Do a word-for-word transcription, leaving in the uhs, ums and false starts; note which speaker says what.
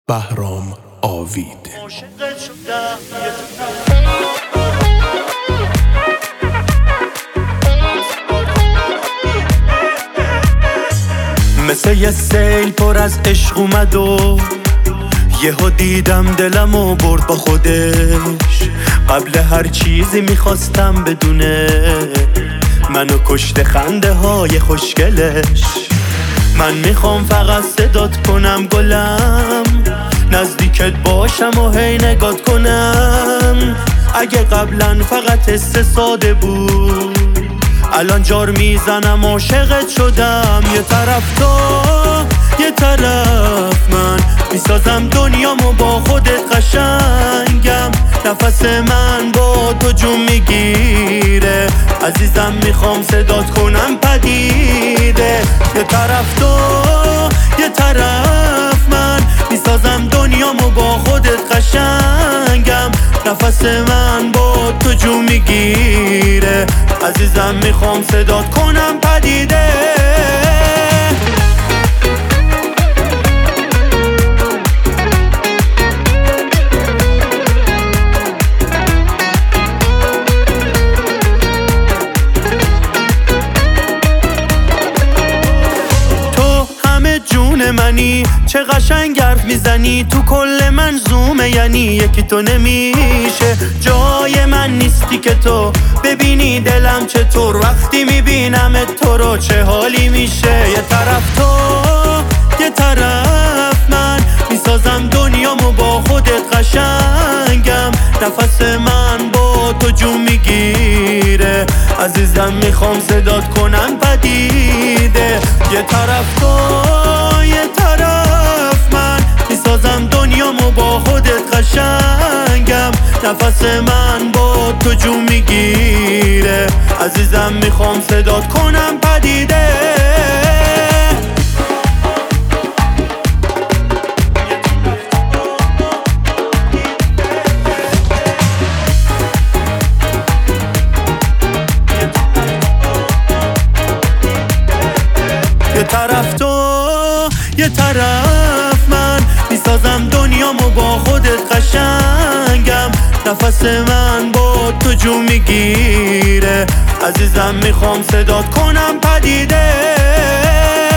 Speaker 1: بهرام آوید.
Speaker 2: مثل یه سیل پر از عشق اومد و یهو دیدم دلمو برد با خودش. قبل هر چیزی میخواستم بدونه منو کشته خنده های خوشگلش. من میخوام فقط صدات کنم گلم، نزدیکت باشم و هی نگات کنم. اگه قبلا فقط حس ساده بود، الان جار میزنم عاشقت شدم. یه طرف تو یه طرف من، میسازم دنیامو با خودت قشنگم. نفس من با تو جون میگیره عزیزم، میخوام صدات کنم پدیده. یه طرف تو یه طرف من، میسازم دنیامو با خودت قشنگم. نفس من با تو جون میگیره عزیزم، میخوام صدات کنم پدیده. جون منی چه قشنگ حرف میزنی، تو کل منظومه یعنی یکی تو نمیشه. جای من نیستی که تو ببینی دلم چطور، وقتی میبینم تو رو چه حالی میشه. یه طرف تو یه طرف من، میسازم دنیامو با خودت قشنگم. نفس من با تو جون میگیره عزیزم، میخوام صدات کنم پدیده. یه طرف تو یه طرف من، میسازم دنیامو با خودت قشنگم. نفس من با تو جون میگیره عزیزم، میخوام صدات کنم پدیده. یه طرف تو یه طرف من، میسازم دنیامو با خودت قشنگم. نفس من با تو جون میگیره عزیزم، میخوام صدات کنم پدیده.